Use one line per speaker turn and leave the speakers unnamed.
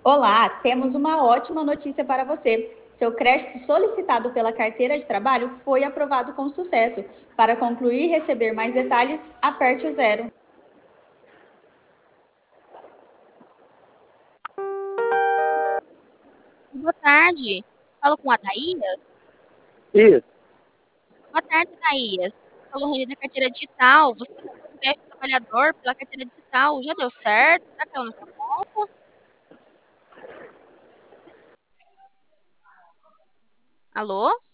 Olá, temos uma ótima notícia para você. Seu crédito solicitado pela carteira de trabalho foi aprovado com sucesso. Para concluir e receber mais detalhes, aperte o zero.
Boa tarde. Falo com a Thaís?
Isso.
Boa tarde, Thaís. Falo Rony da carteira digital. Você fez um teste de trabalhador pela carteira digital. Já deu certo? Já caiu na sua conta? Alô?